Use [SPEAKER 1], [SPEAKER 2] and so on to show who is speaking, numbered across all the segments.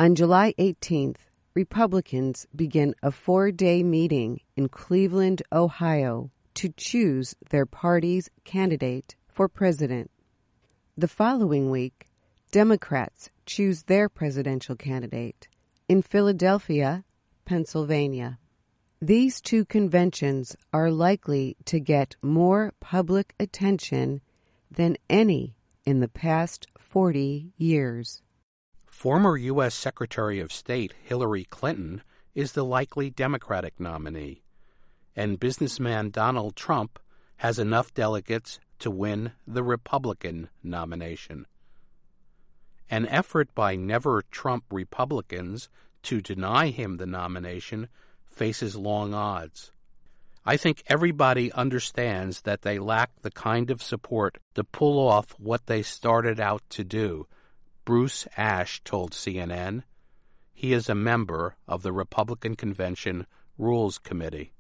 [SPEAKER 1] On July 18th, Republicans begin a 4-day meeting in Cleveland, Ohio, to choose their party's candidate for president. The following week, Democrats choose their presidential candidate in Philadelphia, Pennsylvania. These two conventions are likely to get more public attention than any in the past 40 years.
[SPEAKER 2] Former U.S. Secretary of State Hillary Clinton is the likely Democratic nominee, and businessman Donald Trump has enough delegates to win the Republican nomination. An effort by never-Trump Republicans to deny him the nomination faces long odds. I think everybody understands that they lack the kind of support to pull off what they started out to do, Bruce Ash told CNN. He is a member of the Republican Convention Rules Committee.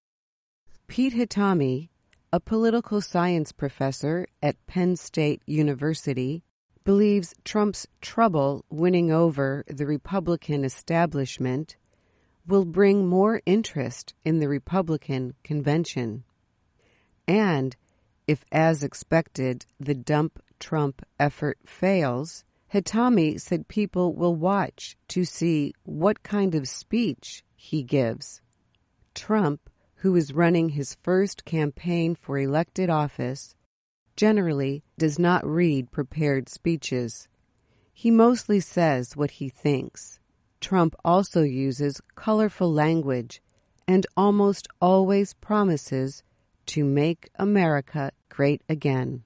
[SPEAKER 1] Pete Hitami, a political science professor at Penn State University, believes Trump's trouble winning over the Republican establishment will bring more interest in the Republican convention. And if, as expected, the dump Trump effort fails, Hitami said people will watch to see what kind of speech he gives. Trump, who is running his first campaign for elected office, generally does not read prepared speeches. He mostly says what he thinks. Trump also uses colorful language and almost always promises to make America great again.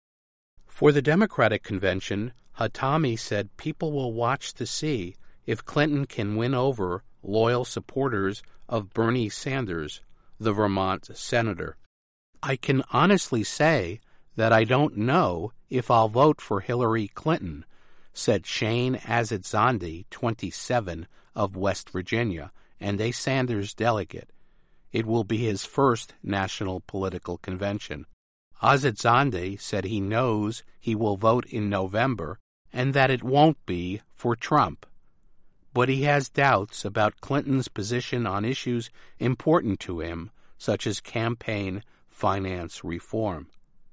[SPEAKER 2] For the Democratic convention, Hitami said people will watch to see if Clinton can win over loyal supporters of Bernie Sanders, the Vermont senator. I can honestly say that I don't know if I'll vote for Hillary Clinton, said Shane Azidzandi, 27, of West Virginia, and a Sanders delegate. It will be his first national political convention. Azidzandi said he knows he will vote in November and that it won't be for Trump. But he has doubts about Clinton's position on issues important to him, such as campaign finance reform.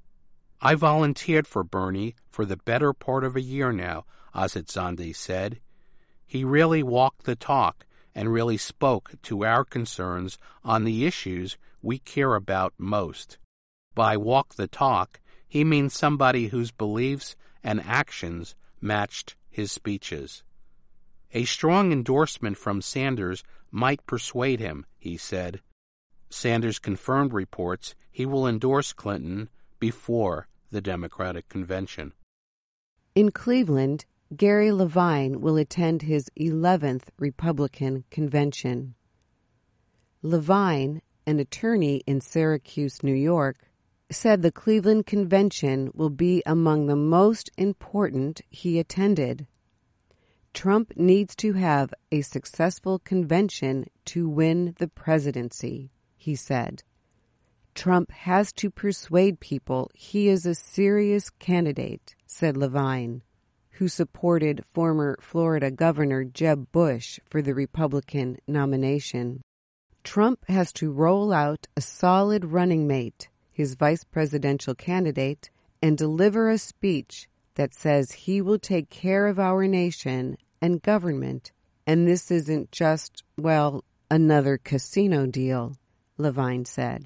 [SPEAKER 2] I volunteered for Bernie for the better part of a year now, Azidzandi said. He really walked the talk and really spoke to our concerns on the issues we care about most. By walk the talk, he means somebody whose beliefs and actions matched his speeches. A strong endorsement from Sanders might persuade him, he said. Sanders confirmed reports he will endorse Clinton before the Democratic convention.
[SPEAKER 1] In Cleveland, Gary Levine will attend his 11th Republican convention. Levine, an attorney in Syracuse, New York, said the Cleveland convention will be among the most important he attended. Trump needs to have a successful convention to win the presidency, he said. Trump has to persuade people he is a serious candidate, said Levine, who supported former Florida Governor Jeb Bush for the Republican nomination. Trump has to roll out a solid running mate, his vice presidential candidate, and deliver a speech that says he will take care of our nation and government, and this isn't just, well, another casino deal, Levine said.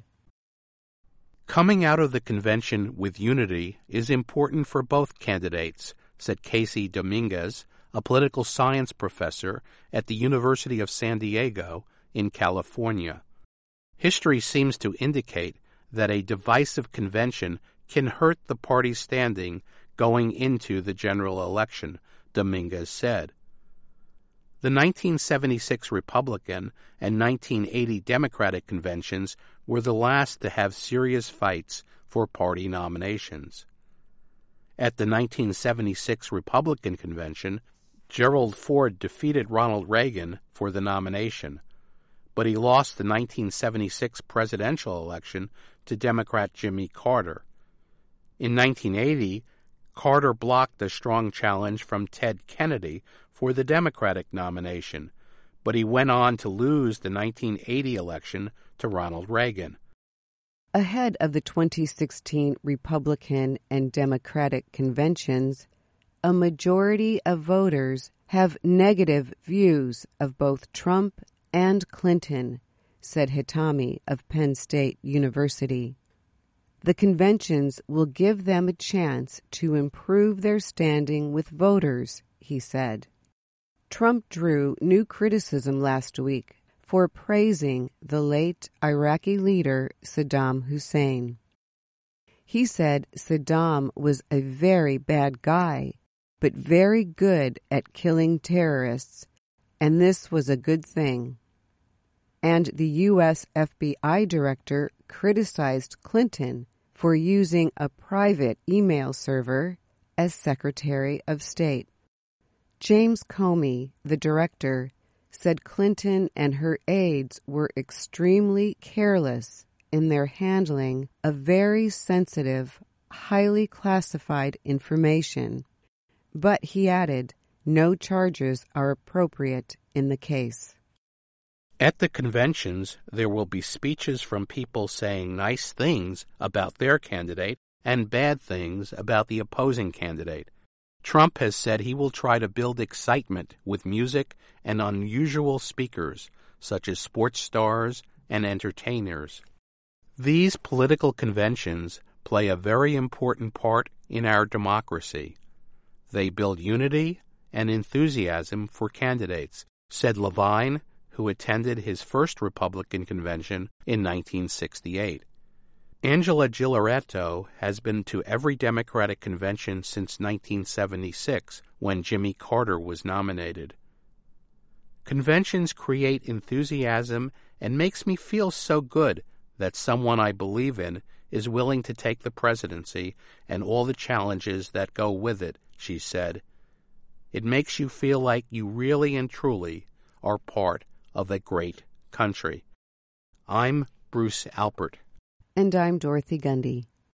[SPEAKER 2] Coming out of the convention with unity is important for both candidates, said Casey Dominguez, a political science professor at the University of San Diego in California. History seems to indicate that a divisive convention can hurt the party's standing going into the general election, Dominguez said. The 1976 Republican and 1980 Democratic conventions were the last to have serious fights for party nominations. At the 1976 Republican convention, Gerald Ford defeated Ronald Reagan for the nomination, but he lost the 1976 presidential election to Democrat Jimmy Carter. In 1980, Carter blocked a strong challenge from Ted Kennedy for the Democratic nomination, but he went on to lose the 1980 election to Ronald Reagan.
[SPEAKER 1] Ahead of the 2016 Republican and Democratic conventions, a majority of voters have negative views of both Trump and Clinton, said Hitami of Penn State University. The conventions will give them a chance to improve their standing with voters, he said. Trump drew new criticism last week for praising the late Iraqi leader Saddam Hussein. He said Saddam was a very bad guy, but very good at killing terrorists, and this was a good thing. And the U.S. FBI director criticized Clinton for using a private email server as Secretary of State. James Comey, the director, said Clinton and her aides were extremely careless in their handling of very sensitive, highly classified information. But he added, no charges are appropriate in the case.
[SPEAKER 2] At the conventions, there will be speeches from people saying nice things about their candidate and bad things about the opposing candidate. Trump has said he will try to build excitement with music and unusual speakers, such as sports stars and entertainers. These political conventions play a very important part in our democracy. They build unity and enthusiasm for candidates, said Levine, who attended his first Republican convention in 1968. Angela Gillaretto has been to every Democratic convention since 1976, when Jimmy Carter was nominated. Conventions create enthusiasm and makes me feel so good that someone I believe in is willing to take the presidency and all the challenges that go with it, she said. It makes you feel like you really and truly are part of a great country. I'm Bruce Alpert.
[SPEAKER 1] And I'm Dorothy Gundy.